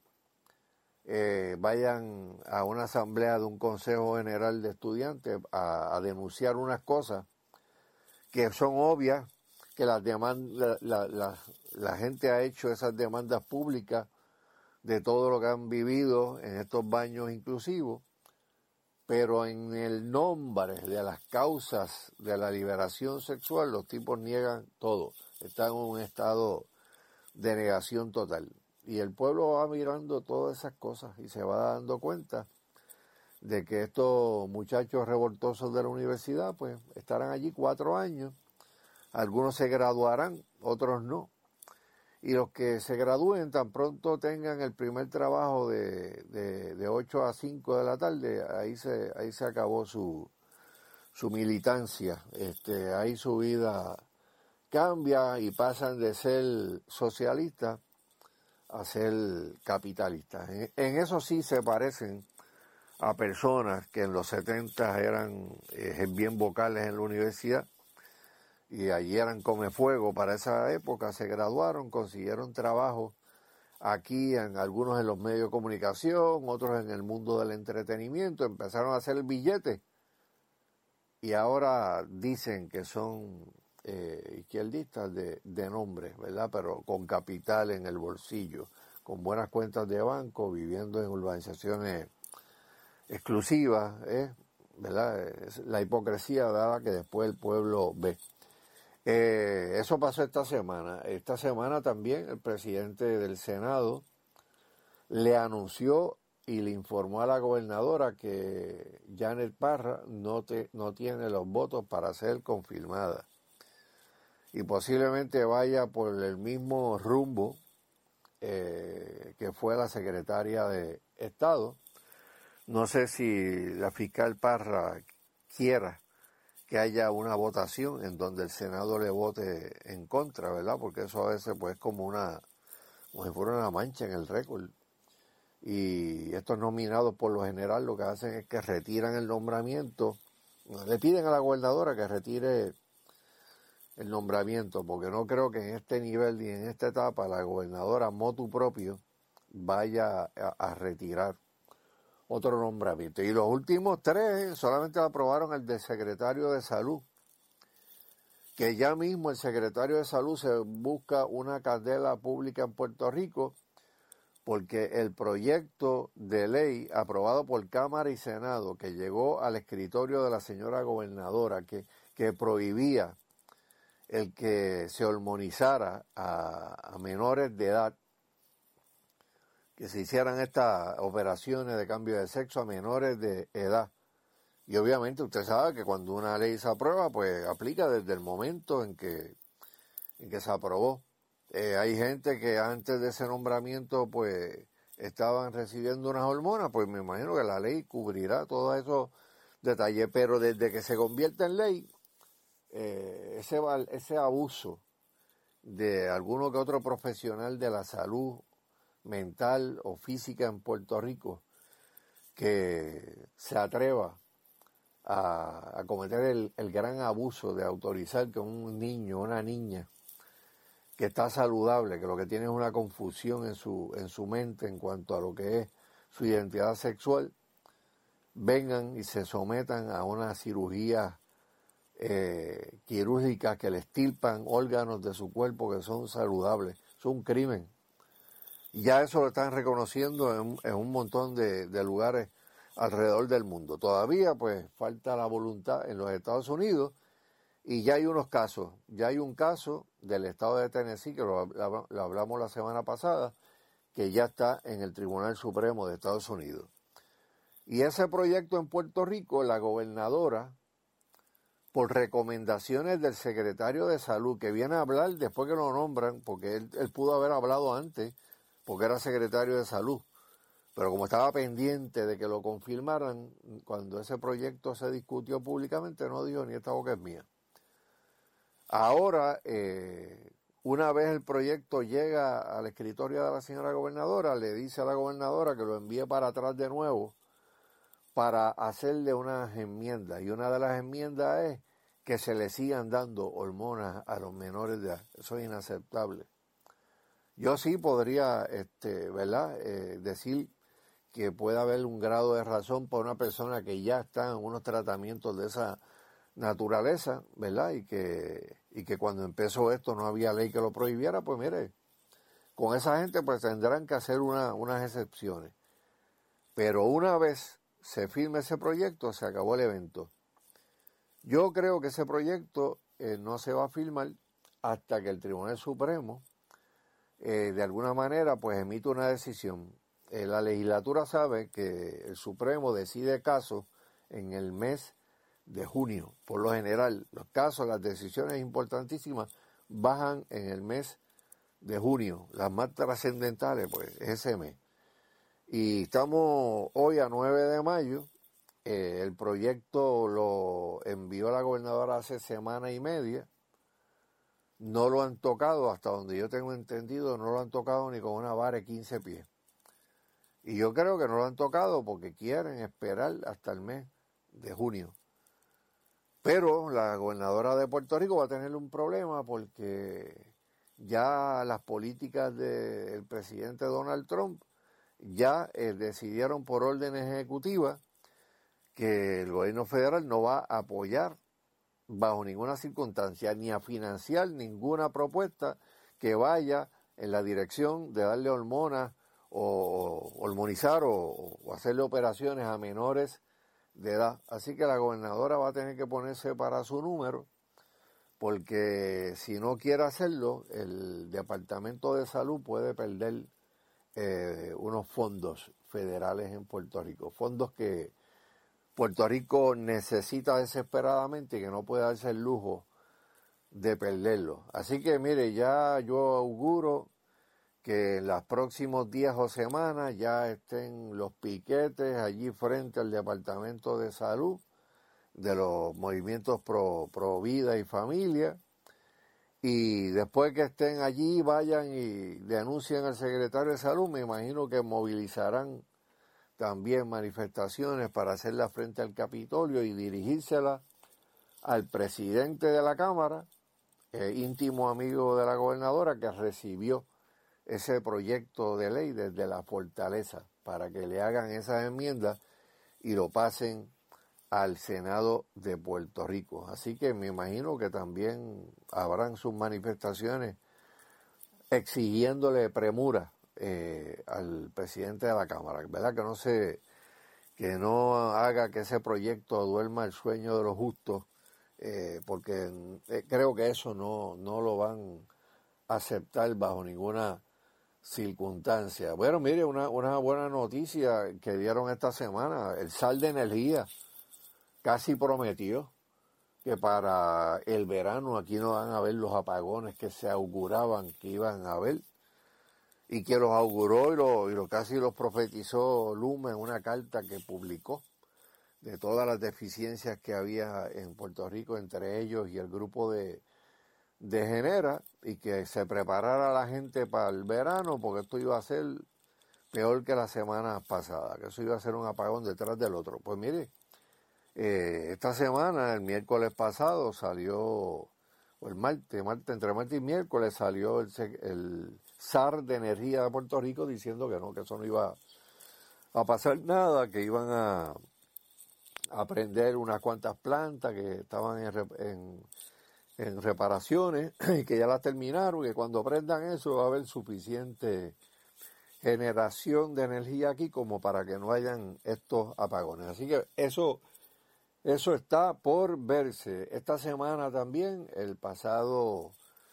Eh, vayan a una asamblea de un consejo general de estudiantes a, a denunciar unas cosas que son obvias, que las demandas, la, la, la gente ha hecho esas demandas públicas de todo lo que han vivido en estos baños inclusivos, pero en el nombre de las causas de la liberación sexual los tipos niegan todo, están en un estado de negación total. Y el pueblo va mirando todas esas cosas y se va dando cuenta de que estos muchachos revoltosos de la universidad pues estarán allí cuatro años, algunos se graduarán, otros no. Y los que se gradúen tan pronto tengan el primer trabajo de, de, de ocho a cinco de la tarde, ahí se, ahí se acabó su, su militancia, este, ahí su vida cambia y pasan de ser socialistas a ser capitalistas. En, en eso sí se parecen a personas que en los setenta eran eh, bien vocales en la universidad y allí eran come fuego para esa época, se graduaron, consiguieron trabajo aquí, en algunos en los medios de comunicación, otros en el mundo del entretenimiento, empezaron a hacer el billete y ahora dicen que son Eh, izquierdistas de, de nombre, ¿verdad?, pero con capital en el bolsillo, con buenas cuentas de banco, viviendo en urbanizaciones exclusivas, ¿eh? ¿verdad? Es la hipocresía dada que después el pueblo ve. Eh, eso pasó esta semana. Esta semana también el presidente del Senado le anunció y le informó a la gobernadora que Janet Parra no, te, no tiene los votos para ser confirmada. Y posiblemente vaya por el mismo rumbo eh, que fue la secretaria de Estado. No sé si la fiscal Parra quiera que haya una votación en donde el Senado le vote en contra, ¿verdad? Porque eso a veces pues es como una, como si fuera una mancha en el récord. Y estos nominados por lo general lo que hacen es que retiran el nombramiento, le piden a la gobernadora que retire el nombramiento, porque no creo que en este nivel ni en esta etapa la gobernadora motu propio vaya a, a retirar otro nombramiento. Y los últimos tres solamente aprobaron el del secretario de Salud, que ya mismo el secretario de Salud se busca una candela pública en Puerto Rico, porque el proyecto de ley aprobado por Cámara y Senado, que llegó al escritorio de la señora gobernadora, que, que prohibía el que se hormonizara a, a menores de edad, que se hicieran estas operaciones de cambio de sexo a menores de edad. Y obviamente usted sabe que cuando una ley se aprueba, pues aplica desde el momento en que en que se aprobó. Eh, hay gente que antes de ese nombramiento pues estaban recibiendo unas hormonas, pues me imagino que la ley cubrirá todos esos detalles, pero desde que se convierte en ley, eh, ese, ese abuso de alguno que otro profesional de la salud mental o física en Puerto Rico que se atreva a, a cometer el, el gran abuso de autorizar que un niño, una niña que está saludable, que lo que tiene es una confusión en su, en su mente en cuanto a lo que es su identidad sexual, vengan y se sometan a una cirugía eh, quirúrgica que le extirpan órganos de su cuerpo que son saludables. Es un crimen. Y ya eso lo están reconociendo en, en un montón de, de lugares alrededor del mundo. Todavía pues falta la voluntad en los Estados Unidos y ya hay unos casos. Ya hay un caso del estado de Tennessee, que lo, lo hablamos la semana pasada, que ya está en el Tribunal Supremo de Estados Unidos. Y ese proyecto en Puerto Rico, la gobernadora, por recomendaciones del secretario de Salud, que viene a hablar después que lo nombran, porque él, él pudo haber hablado antes, porque era secretario de Salud, pero como estaba pendiente de que lo confirmaran, cuando ese proyecto se discutió públicamente, no dijo ni esta boca es mía. Ahora, eh, una vez el proyecto llega al escritorio de la señora gobernadora, le dice a la gobernadora que lo envíe para atrás de nuevo para hacerle unas enmiendas. Y una de las enmiendas es que se le sigan dando hormonas a los menores de edad. Eso es inaceptable. Yo sí podría, este, ¿verdad?, eh, decir que puede haber un grado de razón para una persona que ya está en unos tratamientos de esa naturaleza, ¿verdad? Y que, y que cuando empezó esto no había ley que lo prohibiera, pues mire, con esa gente pues tendrán que hacer una, unas excepciones. Pero una vez se firme ese proyecto, se acabó el evento. Yo creo que ese proyecto eh, no se va a firmar hasta que el Tribunal Supremo eh, de alguna manera pues emite una decisión. Eh, la legislatura sabe que el Supremo decide casos en el mes de junio. Por lo general, los casos, las decisiones importantísimas bajan en el mes de junio. Las más trascendentales, pues, es ese mes. Y estamos hoy a nueve de mayo. Eh, el proyecto lo envió la gobernadora hace semana y media. No lo han tocado, hasta donde yo tengo entendido, no lo han tocado ni con una vara de quince pies. Y yo creo que no lo han tocado porque quieren esperar hasta el mes de junio. Pero la gobernadora de Puerto Rico va a tener un problema porque ya las políticas del presidente Donald Trump ya eh, decidieron por órdenes ejecutivas que el gobierno federal no va a apoyar bajo ninguna circunstancia ni a financiar ninguna propuesta que vaya en la dirección de darle hormonas o, o hormonizar o, o hacerle operaciones a menores de edad. Así que la gobernadora va a tener que ponerse para su número, porque si no quiere hacerlo, el Departamento de Salud puede perder eh, unos fondos federales en Puerto Rico, fondos que Puerto Rico necesita desesperadamente y que no puede darse el lujo de perderlos. Así que mire, ya yo auguro que en los próximos días o semanas ya estén los piquetes allí frente al Departamento de Salud de los movimientos pro, pro vida y familia, y después que estén allí vayan y denuncien al secretario de Salud. Me imagino que movilizarán también manifestaciones para hacerla frente al Capitolio y dirigírsela al presidente de la Cámara, eh, íntimo amigo de la gobernadora, que recibió ese proyecto de ley desde la fortaleza, para que le hagan esas enmiendas y lo pasen al Senado de Puerto Rico. Así que me imagino que también habrán sus manifestaciones exigiéndole premura eh, al presidente de la Cámara, ¿verdad? Que no se, que no haga que ese proyecto duerma el sueño de los justos, eh, porque eh, creo que eso no, no lo van a aceptar bajo ninguna circunstancia. Bueno, mire, una, una buena noticia que dieron esta semana: el S A R de energía casi prometió. que para el verano aquí no van a haber los apagones que se auguraban que iban a haber, y que los auguró y lo, y lo casi los profetizó Luma en una carta que publicó de todas las deficiencias que había en Puerto Rico entre ellos y el grupo de, de Genera, y que se preparara la gente para el verano porque esto iba a ser peor que la semana pasada, que eso iba a ser un apagón detrás del otro. Pues mire, eh, esta semana, el miércoles pasado salió, o el martes, martes entre martes y miércoles salió el, el S A R de Energía de Puerto Rico diciendo que no, que eso no iba a pasar nada, que iban a, a prender unas cuantas plantas que estaban en, en, en reparaciones y que ya las terminaron, que cuando prendan eso va a haber suficiente generación de energía aquí como para que no hayan estos apagones. Así que eso, eso está por verse. Esta semana también, el pasado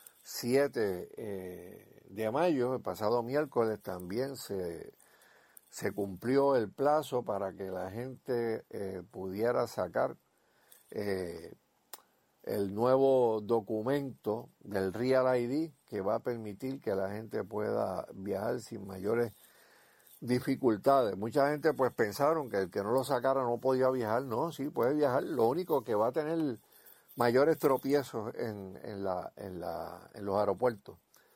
siete eh, de mayo, el pasado miércoles, también se, se cumplió el plazo para que la gente eh, pudiera sacar eh, el nuevo documento del Real I D, que va a permitir que la gente pueda viajar sin mayores dificultades. Mucha gente pues pensaron que el que no lo sacara no podía viajar. No, sí puede viajar, lo único que va a tener mayores tropiezos en, en, la, en, la, en los aeropuertos.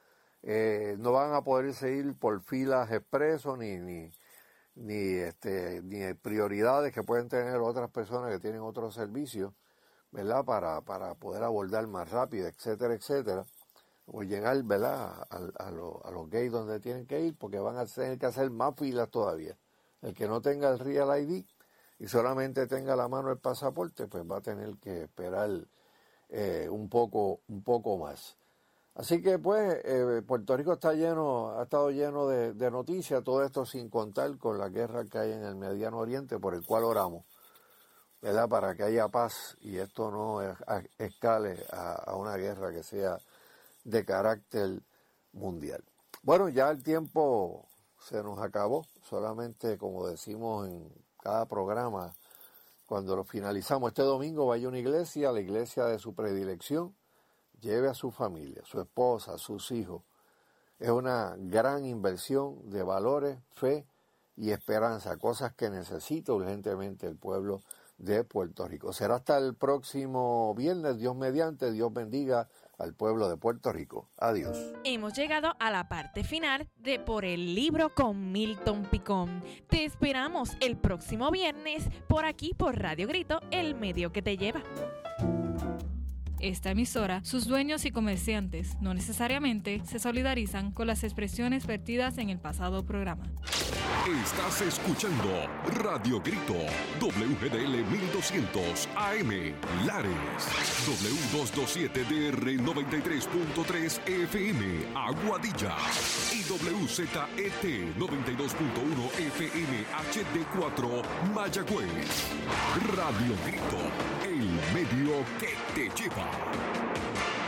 Eh, no van a poderse ir por filas expresos ni, ni, ni, este, ni prioridades que pueden tener otras personas que tienen otros servicios, ¿verdad? Para, para poder abordar más rápido, etcétera, etcétera. O llegar, ¿verdad? A, a, lo, a los gates donde tienen que ir, porque van a tener que hacer más filas todavía. El que no tenga el Real I D y solamente tenga a la mano el pasaporte, pues va a tener que esperar eh, un poco, un poco más. Así que pues eh, Puerto Rico está lleno, ha estado lleno de, de noticias, todo esto sin contar con la guerra que hay en el Mediano Oriente, por el cual oramos, ¿verdad? Para que haya paz y esto no es, a, escale a, a una guerra que sea de carácter mundial. Bueno, ya el tiempo se nos acabó, solamente como decimos en cada programa, cuando lo finalizamos este domingo, vaya a una iglesia, a la iglesia de su predilección, lleve a su familia, su esposa, sus hijos. Es una gran inversión de valores, fe y esperanza, cosas que necesita urgentemente el pueblo de Puerto Rico. Será hasta el próximo viernes, Dios mediante, Dios bendiga al pueblo de Puerto Rico. Adiós. Hemos llegado a la parte final de Por el Libro con Milton Picón. Te esperamos el próximo viernes por aquí por Radio Grito, el medio que te lleva. Esta emisora, sus dueños y comerciantes no necesariamente se solidarizan con las expresiones vertidas en el pasado programa. Estás escuchando Radio Grito, W G D L mil doscientos A M, Lares, W doscientos veintisiete D R noventa y tres punto tres F M, Aguadilla, y W Z E T noventa y dos punto uno F M H D cuatro, Mayagüez. Radio Grito, el medio que te lleva.